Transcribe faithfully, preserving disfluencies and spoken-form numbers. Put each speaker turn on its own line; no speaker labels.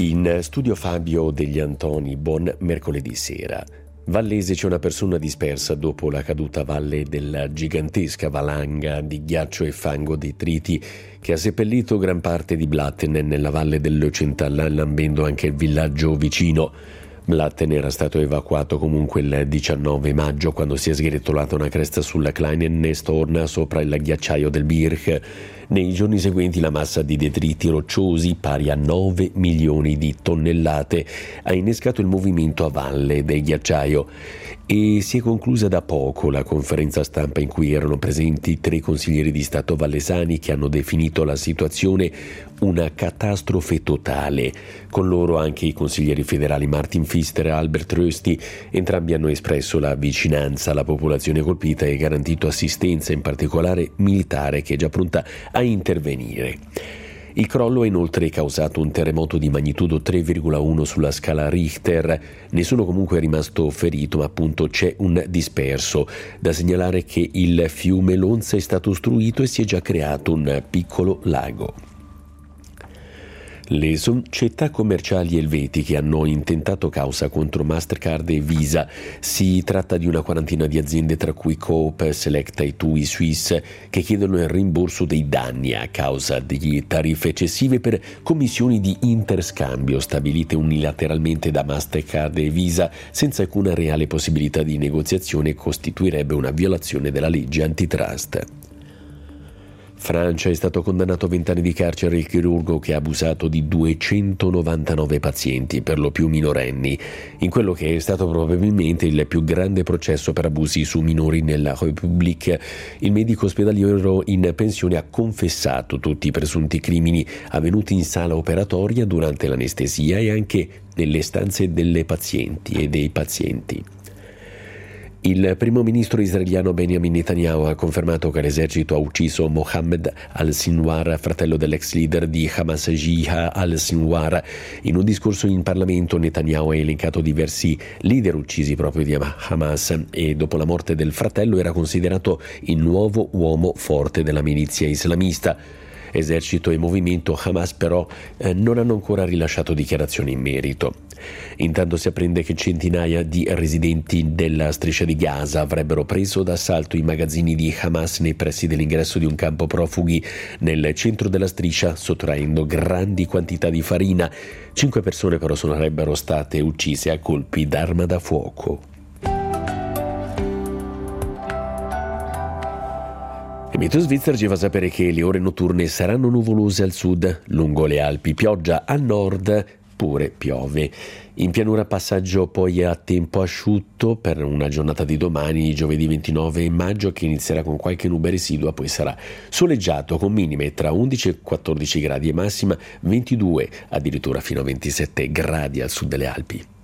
In studio Fabio degli Antoni, buon mercoledì sera. Vallese c'è una persona dispersa dopo la caduta a valle della gigantesca valanga di ghiaccio e fango detriti che ha seppellito gran parte di Blatten nella valle dell'Ocental, lambendo anche il villaggio vicino. Blatten era stato evacuato comunque il diciannove maggio quando si è sgretolata una cresta sulla Kleinen Storna sopra il ghiacciaio del Birch. Nei giorni seguenti la massa di detriti rocciosi, pari a nove milioni di tonnellate, ha innescato il movimento a valle del ghiacciaio e si è conclusa da poco la conferenza stampa in cui erano presenti tre consiglieri di Stato vallesani che hanno definito la situazione una catastrofe totale. Con loro anche i consiglieri federali Martin Pfister e Albert Rösti. Entrambi hanno espresso la vicinanza alla popolazione colpita e garantito assistenza, in particolare militare, che è già pronta a intervenire. Il crollo ha inoltre causato un terremoto di magnitudo tre virgola uno sulla scala Richter. Nessuno comunque è rimasto ferito, ma appunto c'è un disperso. Da segnalare che il fiume Lonza è stato ostruito e si è già creato un piccolo lago. Le società commerciali elvetiche hanno intentato causa contro Mastercard e Visa. Si tratta di una quarantina di aziende, tra cui Coop, Selecta e TUI Suisse, che chiedono il rimborso dei danni a causa di tariffe eccessive per commissioni di interscambio stabilite unilateralmente da Mastercard e Visa senza alcuna reale possibilità di negoziazione e costituirebbe una violazione della legge antitrust. Francia è stato condannato a venti anni di carcere il chirurgo che ha abusato di duecentonovantanove pazienti, per lo più minorenni, in quello che è stato probabilmente il più grande processo per abusi su minori nella République. Il medico ospedaliero in pensione ha confessato tutti i presunti crimini avvenuti in sala operatoria durante l'anestesia e anche nelle stanze delle pazienti e dei pazienti. Il primo ministro israeliano Benjamin Netanyahu ha confermato che l'esercito ha ucciso Mohammed al-Sinwar, fratello dell'ex leader di Hamas Yihya al-Sinwar. In un discorso in Parlamento Netanyahu ha elencato diversi leader uccisi proprio di Hamas e dopo la morte del fratello era considerato il nuovo uomo forte della milizia islamista. Esercito e movimento Hamas però eh, non hanno ancora rilasciato dichiarazioni in merito. Intanto si apprende che centinaia di residenti della striscia di Gaza avrebbero preso d'assalto i magazzini di Hamas nei pressi dell'ingresso di un campo profughi nel centro della striscia, sottraendo grandi quantità di farina. Cinque persone però sarebbero state uccise a colpi d'arma da fuoco. Il meteo svizzero ci fa sapere che le ore notturne saranno nuvolose al sud, lungo le Alpi pioggia, al nord pure piove. In pianura passaggio poi a tempo asciutto per una giornata di domani, giovedì ventinove maggio, che inizierà con qualche nube residua, poi sarà soleggiato con minime tra undici e quattordici gradi e massima ventidue, addirittura fino a ventisette gradi al sud delle Alpi.